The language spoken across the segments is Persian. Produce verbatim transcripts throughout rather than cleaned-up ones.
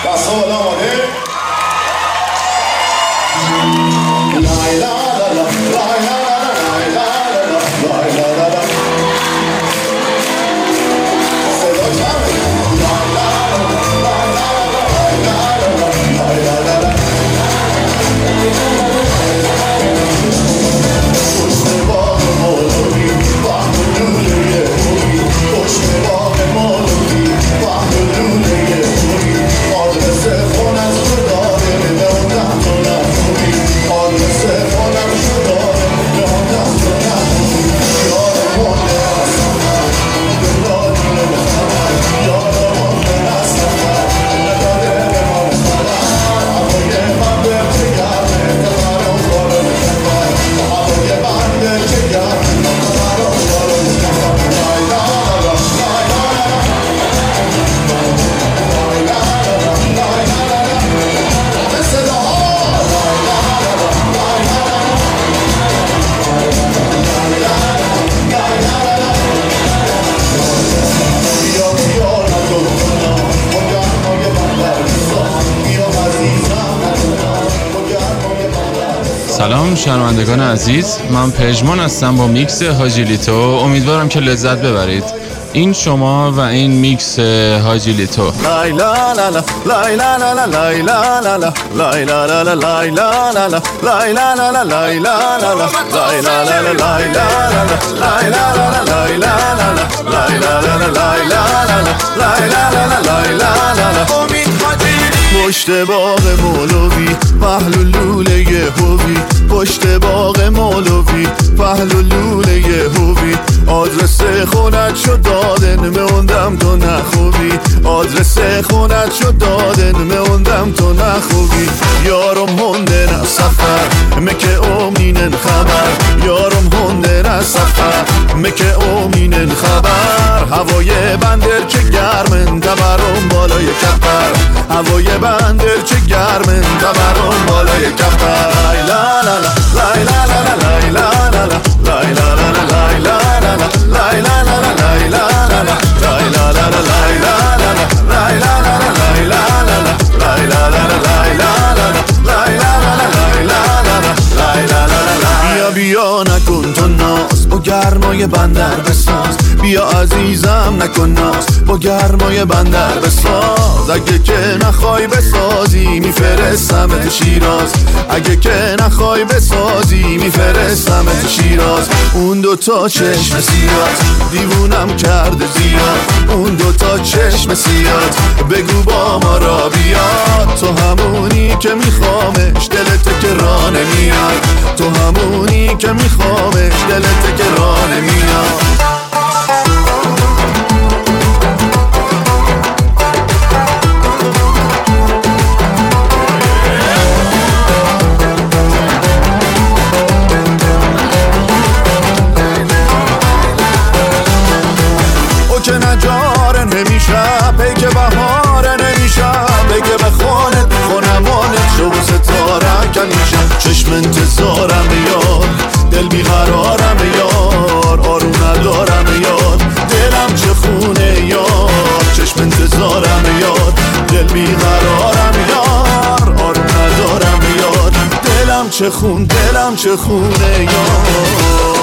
بس حالا آماده؟ لای لا لا لا لای لا لا لا لای لا لا لا صدا کمه لای لا لا لای لا لا لای لا لا لا پشت باغ مولوی وقت لوله خوبی پشت باغ مولوی وقت لوله خوبی آدرس خونت رو داره به اون دم تو نخوبی آدرس خونت رو داره به اون دم تو نخوبی یار مونده از سفر دلاری نمیخبر یار مونده از سفر نداده به من خبر هوای بنده چه گرمه تبرم بارو نکبر هوای بنده چه گرمه تبرم بارو نکبر لای لا لا لای لا لا لای لا لا لای لا لا مثل ها لای لا لا لای لا بیا بیا نگو کنا با گرمای بندر بساز بیا عزیزم نگو با گرمای بندر بساز. سلام شنوندگان عزیز، من پژمان هستم با میکس حاجی لیتو. امیدوارم که لذت ببرید. این شما و این میکس حاجی لیتو. لای لا لا لا لای لا لا لا لای لا لا لا لای لا لا لا لای لا لا لا لای لا لا لا لای لا لا لا لای لا لا لا لای لا لا لا لای لا لا لا لای لا لا لا لای لا لا لا لای لا لا لا لای لا لا لا لای لا لا لا امید حاجی پشت باغ مولوی پهلو لوله هوی پشت باغ مولوی پهلو لوله هوی آدرس خونت شد دادن موندم تو نخوبی آدرس خونت شد دادن موندم تو نخوبی یارم هندن از سفر مکه امینن خبر یارم هندن از سفر مکه امینن خبر هوای بندر چه گرمن تبرم بالای کپر هوای بندر چه گرمن تبرم بالای کپر لای لا لا لای لا لا لای لا لا لای لا لا لای لا لا لای لا لا لای لا لا لای لا لا لای لا لا لای لا لا لای لا لا لای لا لا لای لا لا لای لا لا لای لا لا لای لا لا بیا بیا نکن تو ناز با گرمای بندر بساز بیا عزیزم نکن ناز با گرمای بندر بساز اگه که نخوای بسازی میفرستم تو شیراز اگه که نخوای بسازی میفرستم تو شیراز اون دوتا چشم سیاد دیوونم کرده زیاد اون دوتا چشم سیاد بگو با ما را بیاد تو همونی که میخوامش دلت که راه نمیاد تو همونی که میخوامش دلت که راه نمیاد که نجاره نمیشه بگه بهاره نمیشه بگه بخونه خونمانت شو ستاره کنیشه چشم انتظارم یار دل بیقرارم یار آروم ندارم یار دلم چه خونه یار چشم انتظارم یار دل بیقرارم یار آروم ندارم یار دلم چه خون دلم چه خونه یار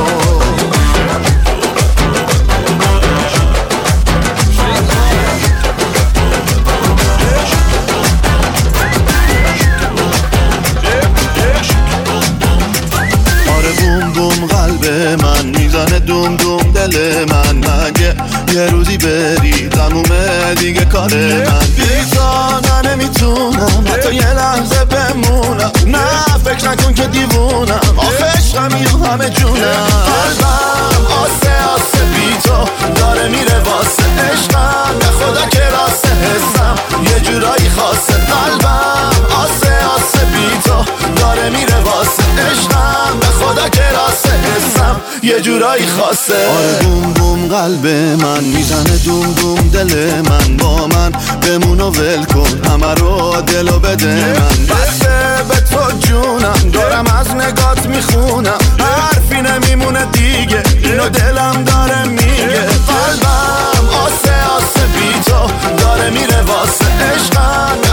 من میزنه دوم دوم دل من مگه یه روزی بری تمومه دیگه کار من بیزانه نمیتونم حتی یه لحظه بمونم نه فکر نکن که دیوونم آخه عشقمی و همه جونم قلبم آسه آسه بی تو داره میره واسه عشقم به خدا که راسته حسم یه جورایی خاصه قلبم آسه آسه بی تو داره میره واسه عشقم به خدا که راسته حسم یه جورایی خاصه آره بوم بوم قلب من میزنه دوم دوم دل من با من بمون و ول کن همه رو دلو بده من بسته به تو جونم دارم از نگات میخونم حرفی نمیمونه دیگه اینو دلم داره میگه قلبم آسه آسه بی تو داره میره واسه عشقم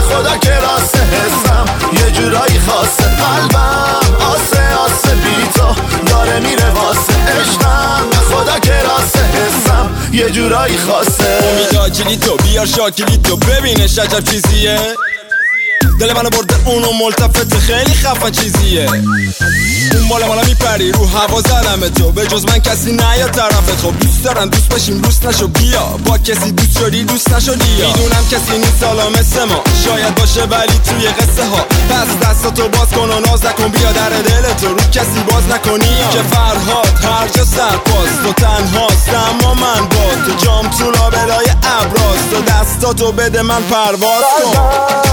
جورایی خاصه. امیدا کلیتو بیار شاکلیتو ببینش عجب چیزیه. دل منو برده اونو ملتفت خیلی خفن چیزیه. اون بالا بالا میپری رو هوا زدم تو، به جز من کسی نیا طرفت. خب دوست دارن دوست باشیم دوست نشو بیا، با کسی دوست شدی دوست نشدی یا. میدونم کسی نیست حالا مثل ما، شاید باشه ولی توی قصه ها. پس دستاتو باز کن و ناز نکن، بیا در دلتو رو کسی باز نکنی یا. که فرهاد هر جا سرپاس تو تنهاست اما من با تو، جام تو لابلای ابراز تو، دستاتو بده من پرواز کن.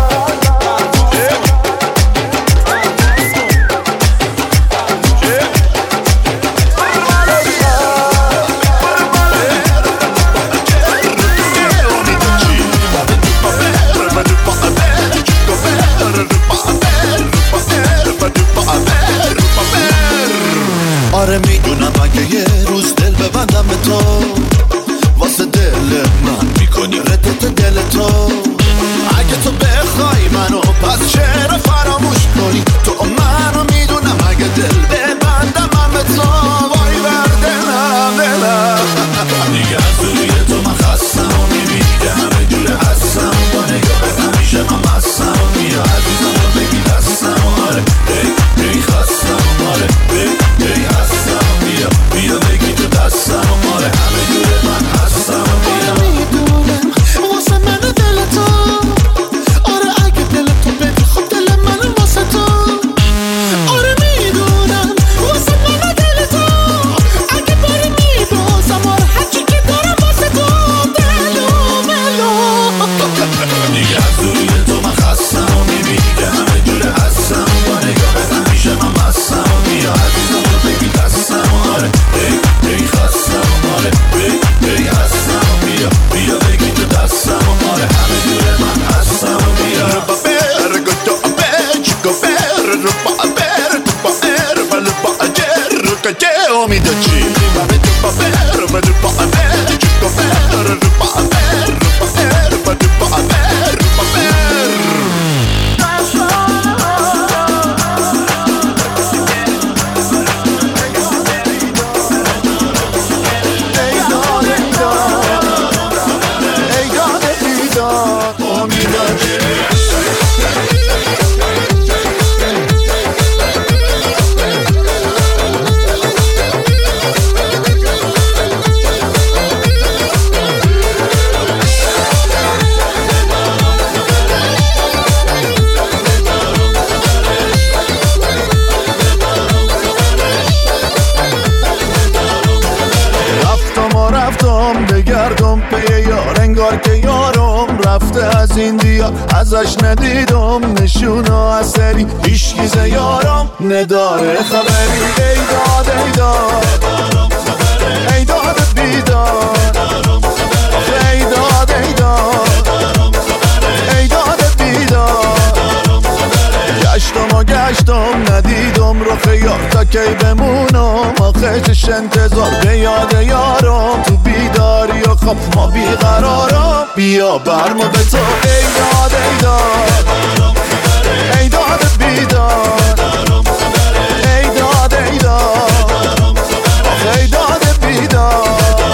آره میدونم اگه یه روز دل ببندم به تو، واسه دل من میکنی ردت دل تو. اگه تو بخوای منو پس چرا فراموش کنی؟ تو منو میدونم اگه دل ببندم من به تو، وای بر دلم دلم. دیگه از روی تو من خستم و میبینی که همه جوره هستم، با نگاه همیشه من مستم. بیا عزیزم رو بگی دستم، آره ای ای خستم، آره ای ای هستم. بیا بیا بگی تو دستم، آره همه جوره من هستم. بیا میدونم واسه من دل تو، آره اگه دل تو بدی خب دل من واسه تو. آره میدونم واسه من دل تو، اگه باری میبازم آره هرچی که دارم واسه تو. بلو بلو دیگه از روی تو من خستم و میبینی که همه جوره هستم، با نگاه همیشه من مستم. بیا عزیزم رو بگی دستم، آره ای ای خستم، آره ای ای هستم. بیا بیا بگی تو دستم، آره همه جوره من هستم. بیا روبا بر گوتو آبه چیکو بر روبا بر روبا بر روبا اجر روکا جه امیدا چی روبا روبا بر روبا بر چیکو بر روبا بر روبا بر روبا بر روبا بر. بگردم پی یار انگار که یارم رفته از این دیار، ازش ندیدم نشون و اثری، هیچ ز یارم نداره خبری. ای داد ای داد ای داد بیدار، ای داد ای داد ای داد بیدار. گشتم و گشتم ندیدم رو خیار، تا کی بمونم آخه چش انتظار. به یاد یارم تو بیداری و خواب ما بیقرارم، بیا برمو به تو. ای داد ای داد ای داد بیدار، ای داد ای داد ای داد بیدار.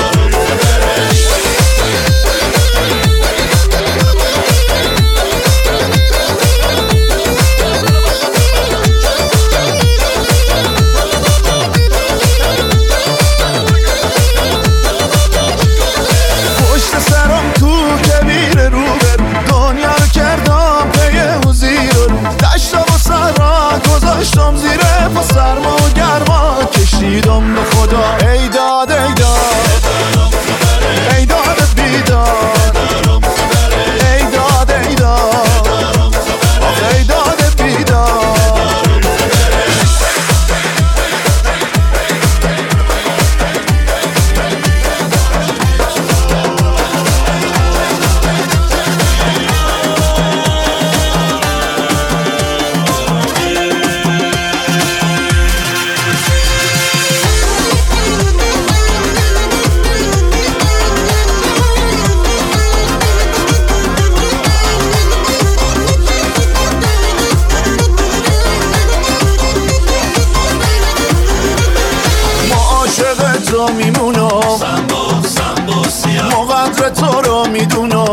گذاشتم زیر پا سرما و گرما، کشیدم به خدا. ای داد ای داد ای داد بیدار، ای داد ای داد ای داد بیدار. میمونم سنبو سنبو سیاه میدونم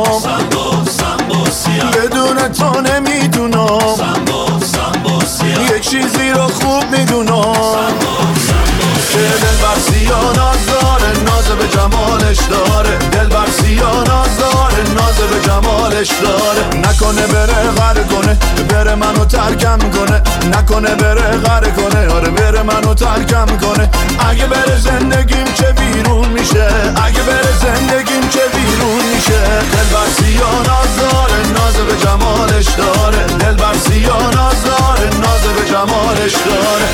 بدون تو نمیدونم یه چیزی رو خوب میدونم که دل بر سیاه ناز داره ناز به جمالش داره دل بر سیاه ناز داره ناز به جمالش داره نکنه بره غره کنه بره منو ترکم کنه نکنه بره غره کنه آره بره منو ترکم کنه اگه بره زندگیم چه بیرون میشه اگه بره زندگیم چه بیرون میشه دل بر سیاه ناز داره ناز به جمالش داره دل بر سیاه ناز داره ناز به جمالش داره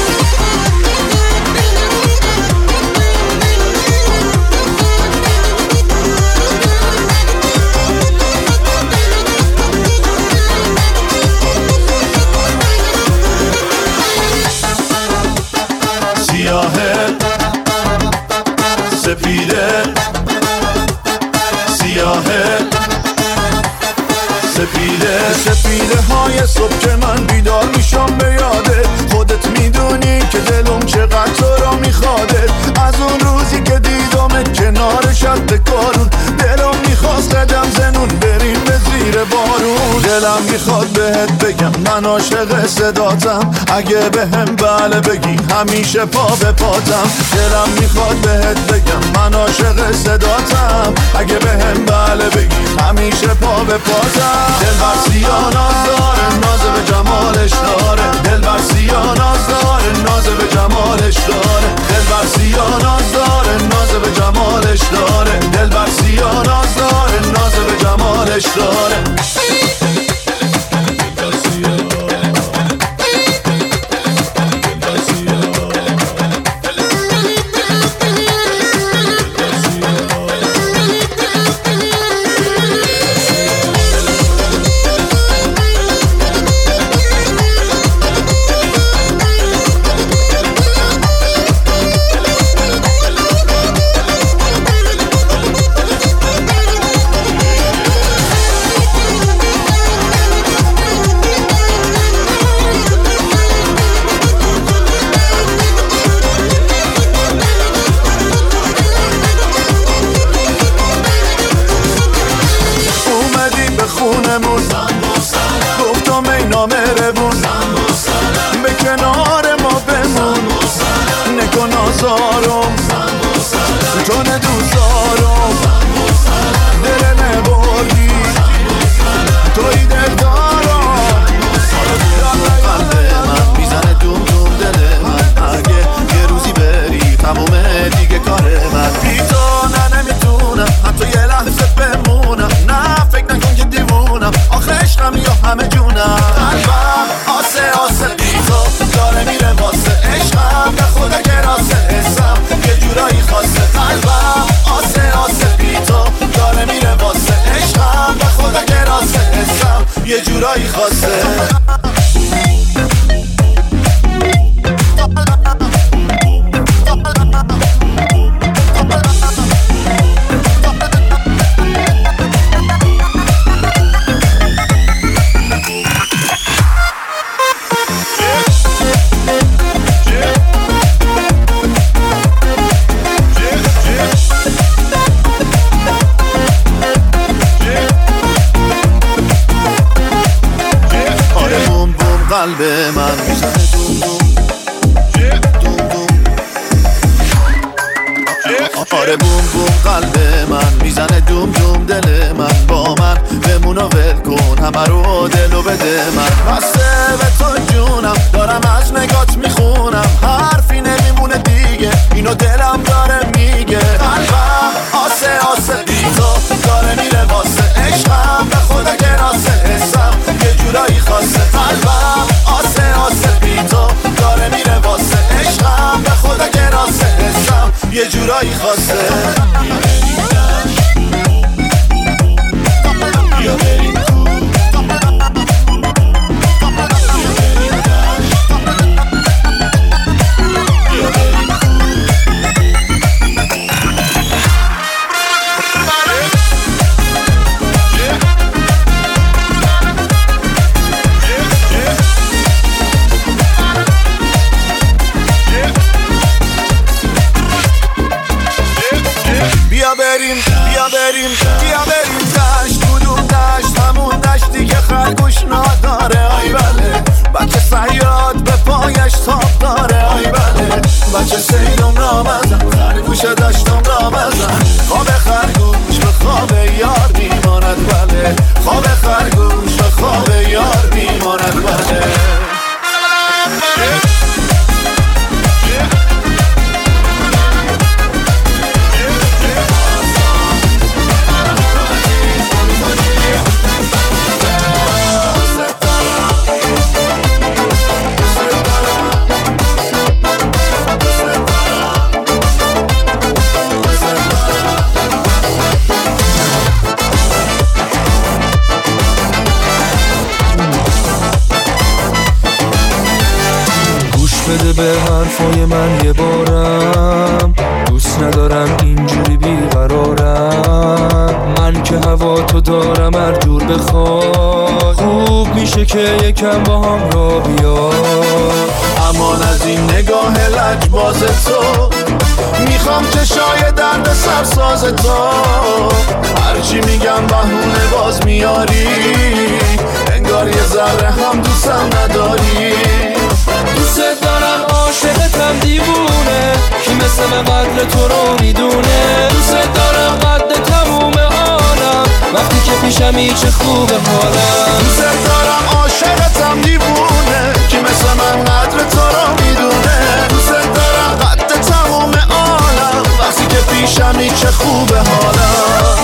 سیاهه سپیده سیاهه سپیده سپیده های صبح که من بیدار میشم به یاده خودت میدونی که دلم چقدر تو را میخواده از اون روزی که دیدمت کنار شد کارون دلم میخواست قدم زنون بریم به زیر بارون دلم میخواد بهت بگم من عاشق صداتم اگه بهم بله بگی همیشه پا به پاتم دلم میخواد بهت بگم من عاشق صداتم اگه بهم بله بگی همیشه پا به پاتم دل بر سیاه ناز داره ناز به جمالش داره دل بر سیاه ناز داره ناز به جمالش داره دل بر سیاه ناز داره ناز به جمالش داره دل بر سیاه ناز داره ناز به جمالش داره گفتم ای نامهربون به کنار ما بمون نکن آزارم تو ندوست دارم دل نبردی توی دل دارم قلب من میزنه دوم دوم دل من اگه یه روزی بری تمومه دیگه کار من بی تو نه نمیتونم حتی یه لحظه بمونم نه فکر نکن که دیوونم آخه عشقم یا همه جونم قلبم آسه آسه بی تو داره میره واسه عشقم به خدا که راسه حسم یه جورایی خاصه قلبم آسه آسه بی تو داره میره واسه عشقم به خدا که راسه حسم یه جورایی خاصه قلب من میزنه دوم دوم دوم دوم آره بوم بوم قلب من میزنه دوم دوم دل من با من بمون و ول کن همه رو دلو بده من بسته به تو جونم دارم از نگات میخونم حرفی نمیمونه دیگه اینو دلم داره میگه قلبم آسه آسه بی تو داره میره واسه عشقم به خدا که راسه حسم یه جورایی خاصه قلبم آسه آسه بی تو داره میره واسه عشقم به خدا که راسه حسم یه جورایی خاصه بیا بریم تو سیدم را مزن خرگوش دشتم را مزن خواب خرگوش به خواب یار میماند بله خواب خرگوش به خواب یار میماند بله بده به حرفای من یه بارم دوست ندارم اینجوری بیقرارم من که هوا تو دارم هر جور بخوای خوب میشه که یکم با هم را بیا امان از این نگاه لجباز تو میخوام چشای درد سرساز تو هرچی میگم بهونه باز میاری انگار یه ذره هم دوستم نداری دوست دارم عاشقتم دیوونه کی مثل من قدر تو رو میدونه دوست دارم قد تموم عالم وقتی که پیشمی چه خوبه حالم دوست دارم عاشقتم دیوونه کی مثل من قدر تو رو میدونه دوست دارم قد تموم عالم وقتی که پیشمی چه خوبه حالم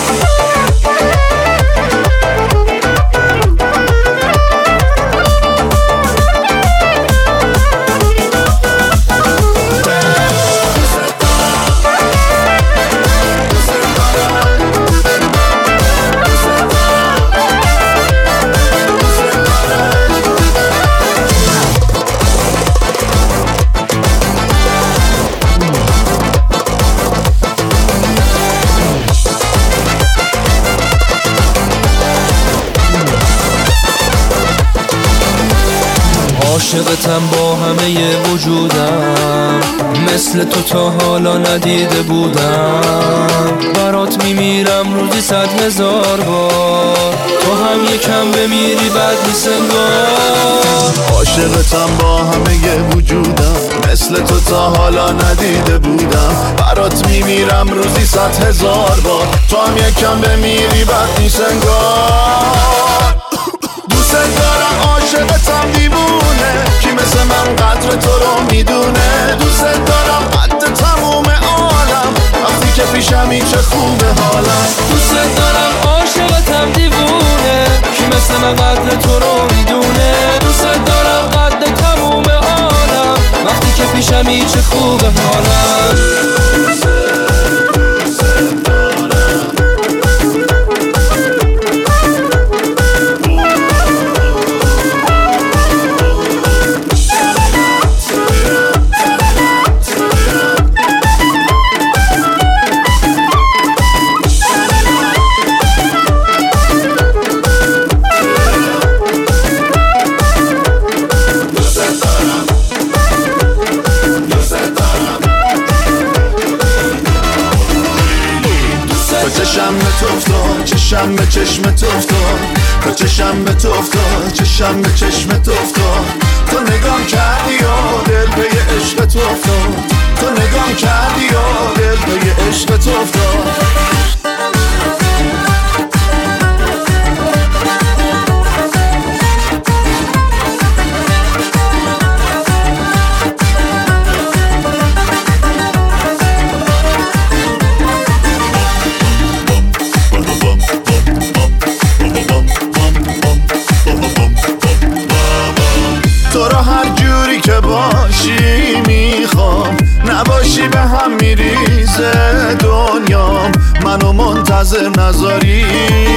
عاشقتم با همه وجودم مثل تو تا حالا ندیده بودم برات میمیرم روزی صد هزار بار تو هم یکم بمیری بعد نیست انگار عاشقتم با همه وجودم مثل تو تا حالا ندیده بودم برات میمیرم روزی صد هزار بار تو هم یکم بمیری بعد نیست انگار دوست دارم عاشقتم دیوونه کی مثل من قدر تو رو میدونه دوست دارم قد تموم عالم وقتی که پیشمی چه خوبه حالم دوست دارم عاشقتم دیوونه کی مثل من قدر تو رو میدونه دوست دارم قد تموم عالم وقتی که پیشمی چه خوبه حالم چشم به تو افتاد چشم به چشم تو افتاد تو چشم به تو افتاد چشم به چشم تو افتاد تو نگام کردی و دل به یه عشق تو افتاد تو نگام کردی و دل به یه عشق تو افتاد تو را هر جوری که باشی میخوام نباشی به هم میریزه دنیام منو منتظر نذاری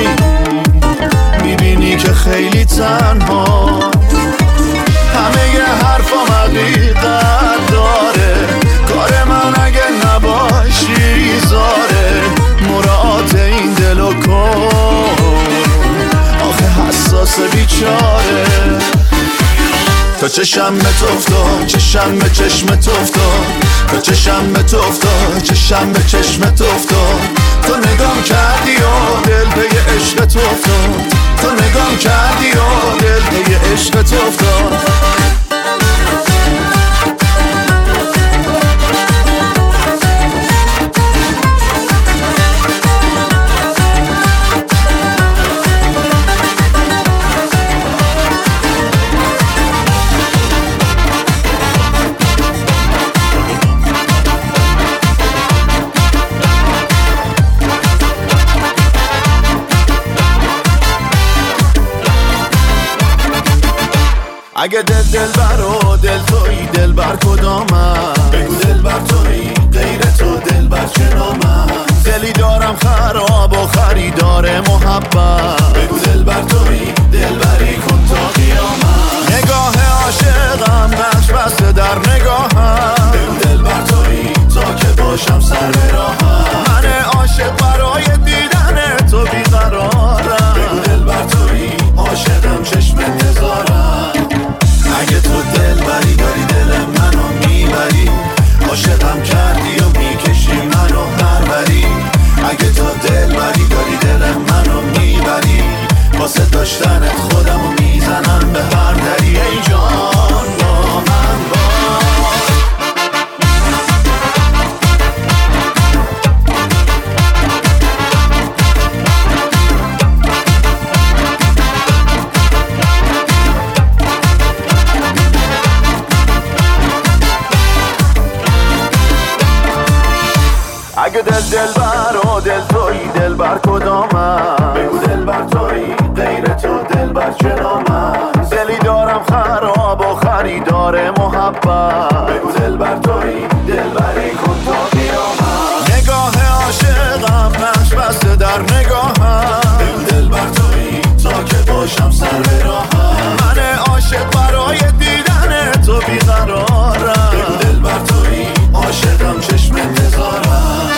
میبینی که خیلی تنها همه ی حرفام حقیقت داره کار من اگه نباشی زاره مراعات این دلو کن آخه حساس بیچاره تو چشم به تو افتاد چشم به چشم تو افتاد تو چشم به تو افتاد چشم به چشم تو افتاد تو نگام کردی و دل به یه عشق تو افتاد تو نگام کردی و دل به یه عشق تو افتاد اگه دل دل بر و دل توی دل بر کدامم بگو دل بر توی غیر تو دل بر چه نامم دلی دارم خراب و خریدار محبت بگو دل بر توی دل بری کن تا قیامت نگاه عاشقم نقش بسته در نگاهم بگو دل بر توی تا که باشم سر به راهم من عاشق برای دیدن تو بیقرارم بگو دل بر توی عاشقم چشم انتظارم اگه تو دل بری داری دل منو میبری عاشقم کردی و میکشی منو پروری اگه تو دل بری داری دل منو میبری واسه داشتنت خودمو میزنم به هر دری ای جان با من باش اگه دل دل بر و دل توی دل بر کدامم بگو دل بر توی غیر تو دل بر چه نامم دلی دارم خراب و خریدار محبت بگو دل بر توی دل بری کن تا قیامت نگاه عاشقم نقش بسته در نگاهم بگو دل بر توی تا که باشم سر به راهم من عاشق برای دیدن تو بیقرارم بگو دل بر توی عاشقم چشم انتظارم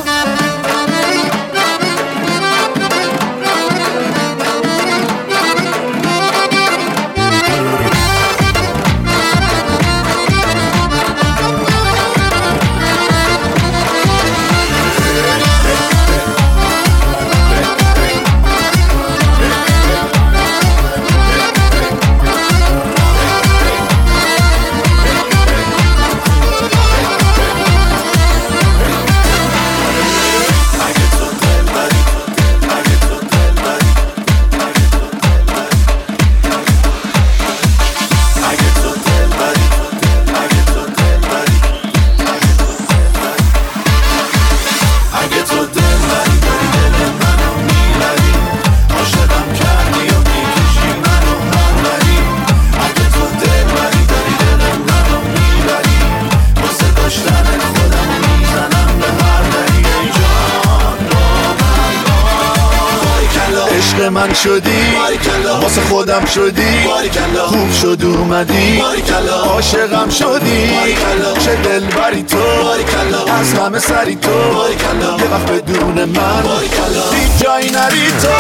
من شدی واسه خودم شدی خوب شد اومدی عاشقم شدی چه دل بری تو از همه سری تو یه وقت بدون من هیچ جایی نری تو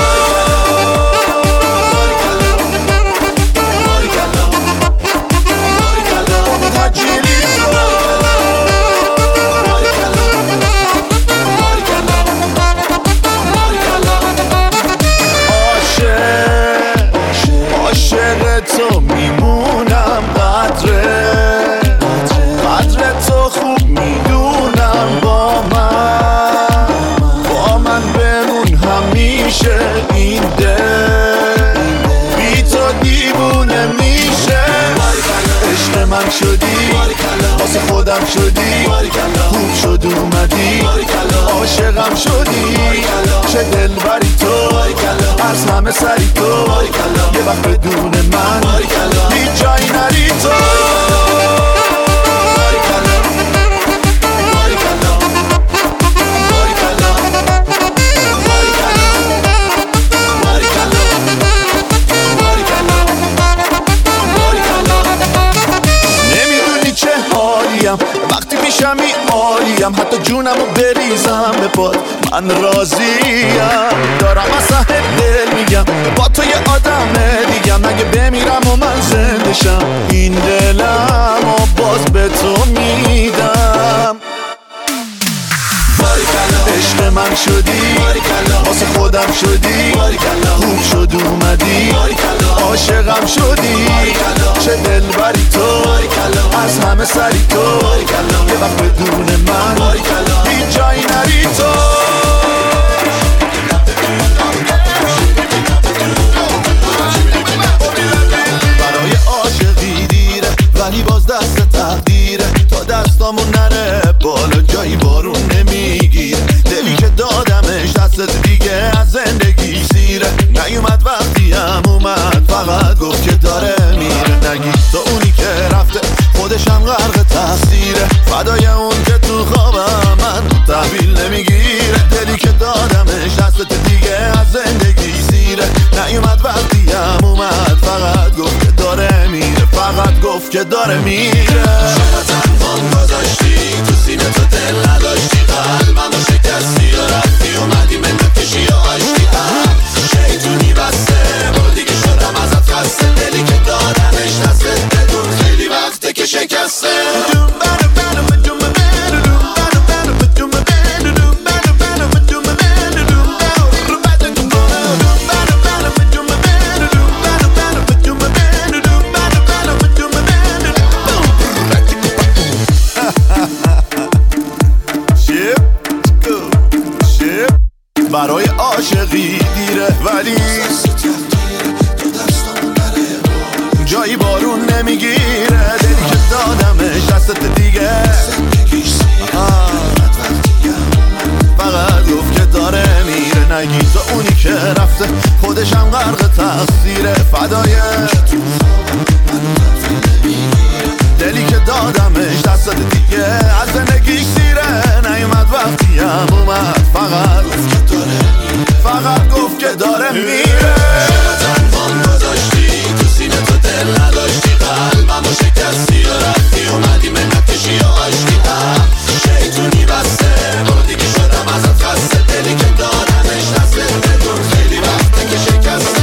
تو میمونم قدره قدر تو خوب میدونم با من با من بمون همیشه این دل بی تو دیوونه میشه عشق من شدی واسه خودم شدی خوب شد اومدی عاشقم شدی چه دل بری تو از همه سری تو یه وقت بدون من هیچ جایی نری تو نمیدونی چه حالیم وقتی میشمی عالیم حتی جونمو بریزم به پات من راضیم دارم از ته دل میگم با تو یه آدم دیگم اگه بمیرم و من زنده شم این دلم و باز به تو میدم عشق من شدی واسه خودم شدی خوب شد اومدی عاشقم شدی چه دل بری تو از همه سری تو یه وقت بدون من هیچ جایی نری تو برای عاشقی دیره ولی باز دست تقدیره تا دستامون نره بالا جایی بارون نمیگیره دلی که دادمش دست دیگه از زندگی سیره نیومد وقتی هم اومد فقط گفت که داره میره نگی تو که داره میره. چرا تنفان گذاشتی تو سینه تو دل نداشتی، قلبم رو شکستی و رفتی اومدی منت کشی و آشتی. شیطونی بسته و دیگه شدم ازت خسته، دلی که دادمش دستت بدون خیلی وقته که شکسته. برای عاشقی دیره ولی جایی بارون نمیگیره، دلی که دادمش دستت دیگه فقط گفت که داره میره. نگی تو اونی که رفته خودشم غرق تقصیره، فدای دلی که دادمش دستت دیگه از زندگیش سیره. نیومد وقتی هم اومد فقط گفت که داره فقط گفت که داره میره. چرا تنفان گذاشتی تو سینه تو دل نداشتی، قلبم رو شکستی و رفتی اومدی منت کشی و آشتی. شیطونی بسته و دیگه شدم ازت خسته، دلی که دادمش دستت بدون خیلی وقته که شکسته.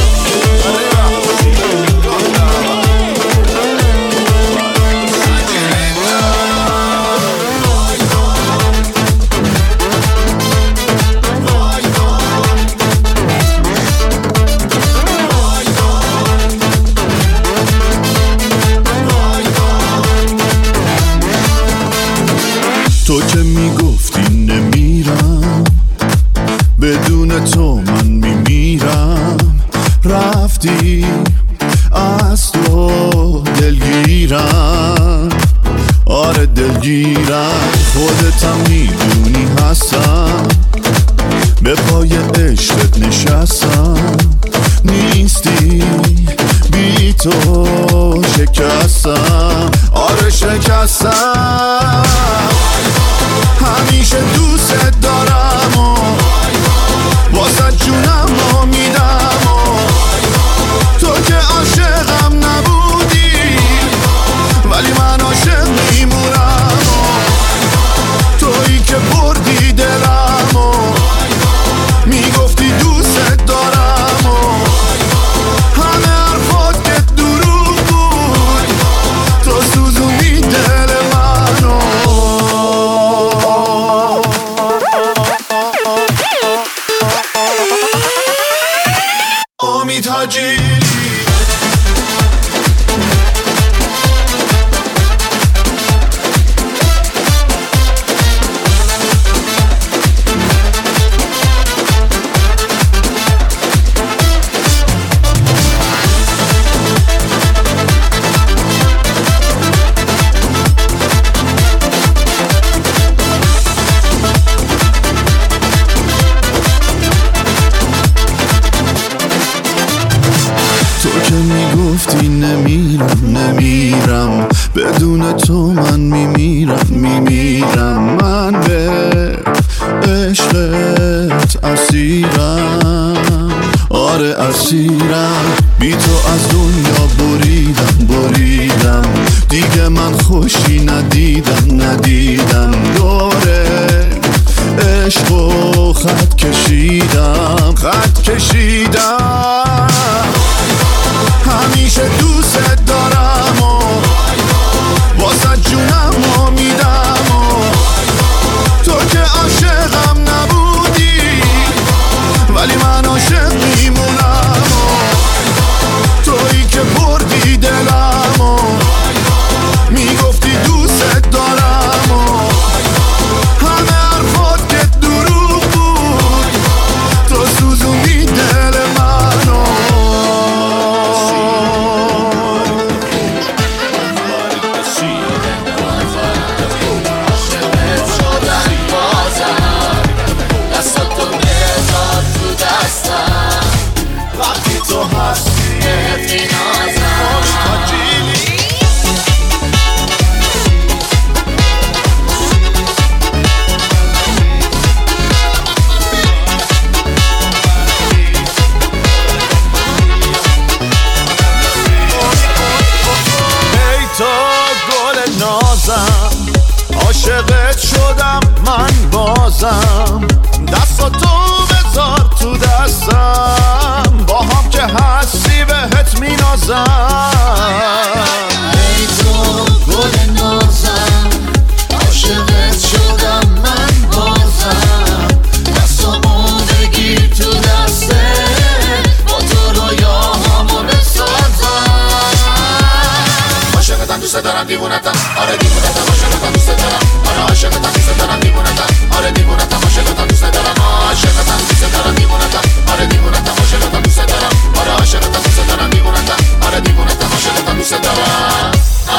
تو که میگفتی نمیرم، بدون تو من میمیرم. رفتی از تو دلگیرم، آره دلگیرم. خودتم میدونی هستم، به پای عشقت نشستم. نیستی بی تو شکستم، آره شکستم. همیشه دوست دارم و واسه جونم رو میدم و تو که عاشقم نبودی ولی من عاشق میمونم و تویی که بردی دلم و میگفتی دوست دارم و همه حرفات که دروغ بود، تو سوزونی دل منو. امید حاجی میگفتی نمیرم نمیرم، بدون تو من میمیرم میمیرم. من به عشقت اسیرم، آره اسیرم. بی تو از دنیا بریدم بریدم، دیگه من خوشی ندیدم ندیدم. دوره عشق و خط کشیدم خط کشیدم. همیشه دوست دارم و واسه جونم رو میدم و تو که عاشقم نبودی ولی من عاشق میمونم و تویی که بردی دلم و میگفتی دوست دارم و همه حرفات که دروغ بود، تو سوزونی دل منو. نازم دستاتو بذار تو دستم با هم که هستی بهت می نازم ای تو گل نازم عاشقت شدم من بازم دستامو بگیر تو دسته با تو رویاهامو بسازم عاشقتم دوست دارم دیوونتم آره دیوونتم عاشقتم دوست دارم آره عاشقتم دوست دارم دیوونتم آره دیوونتم عاشقتم دوست دارم عاشقتم دوست دارم دیوونتم آره دیوونتم عاشقتم دوست دارم آره عاشقتم دوست دارم دیوونتم آره دیوونتم عاشقتم دوست دارم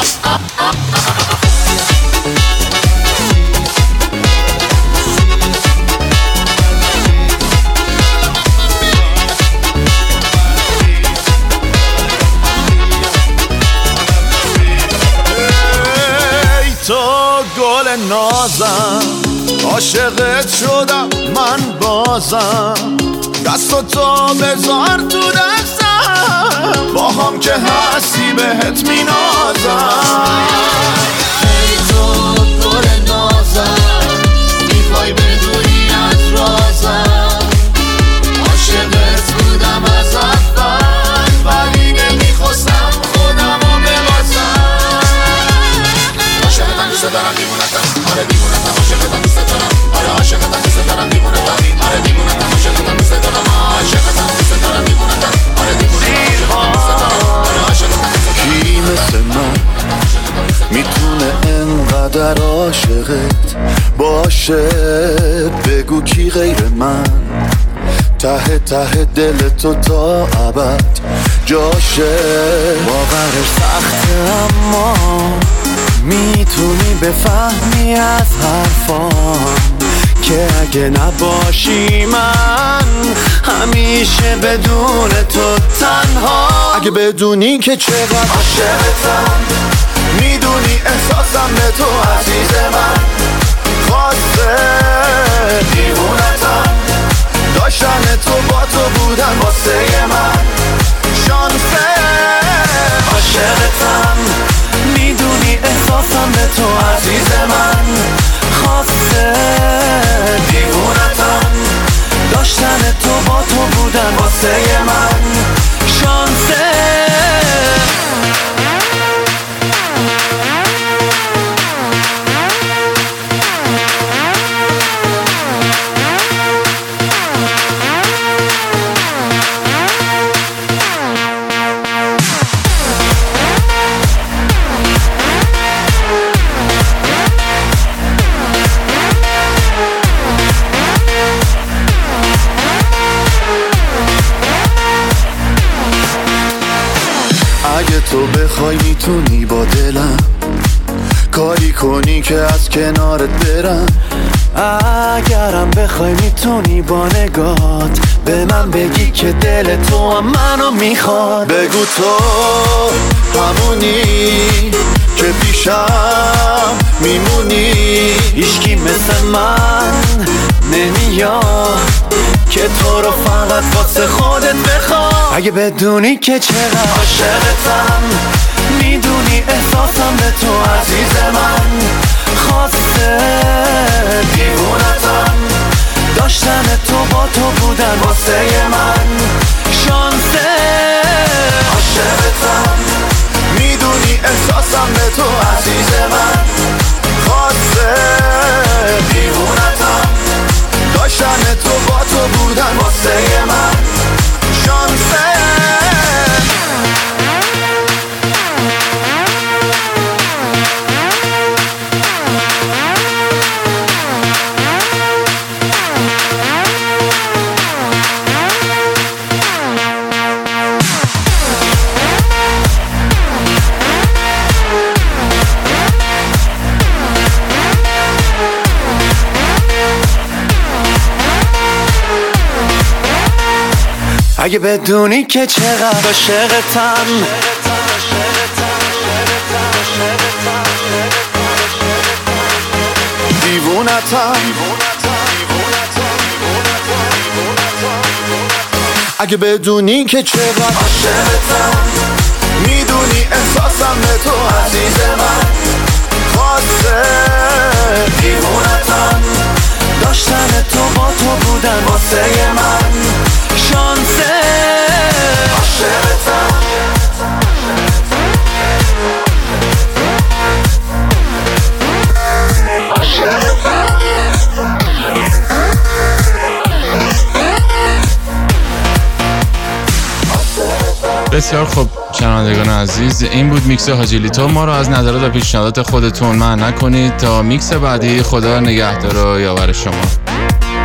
تو گل نازم عاشقت شدم من بازم دستاتو بذار تو دستم با هم که هستی بهت می نازم ای تو گل نازم میخوای بدونی از رازم عاشقت بودم از اول ولی نمیخواستم خودمو ببازم عاشقتم دوست دارم دیوونتم آره دیوونتم عاشقتم دوست دارم آره عاشقتم دوست دارم دیوونتم آره دیوونتم عاشقتم دوست دارم عاشقتم دوست دارم دیوونتم آره دیوونتم آره عاشقتم کی مثل من میتونه انقدر عاشقت باشه بگو کی غیر من ته ته دل تو تا ابد جاشه باورش سخته اما میتونی بفهمی از حرفام که اگه نباشی من همیشه بدون تو تنها اگه بدونی که چقدر عاشقتم میدونی احساسم به تو عزیز من خواسته دیوونتم داشتن تو با تو بودن واسه من شانسه عاشقتم میدونی احساسم به تو عزیز من خواسته دیوونتم داشتن تو با تو بودن واسه من شانسه اگه تو بخوای میتونی با دلم کاری کنی که از کنارت برم اگرم بخوای میتونی با نگات به من بگی که دل تو هم منو میخواد بگو تو همونی که پیشم میمونی هیچکی مثل من نمیاد که تو رو فقط واسه خودت بخواد اگه بدونی که چقدر عاشقتم میدونی احساسم به تو عزیز من خواسته دیوونتم داشتن تو با تو بودن واسه من شانسه عاشقتم میدونی احساسم به تو عزیز من خواسته دیوونتم داشتن تو با تو بودن واسه من شانسه اگه بدونی که چقدر عاشقتم دیوونتم اگه بدونی که چقدر عاشقتم میدونی احساسم به تو عزیز من خواسته دیوونتم داشتن تو با تو بودن واسه من شانسه عاشقتم بسیار خوب شنوندگان عزیز، این بود میکس حاجی لیتو. ما رو از نظرات و پیشنهادات خودتون منع نکنید. تا میکس بعدی، خدا نگهدار و یاور شما.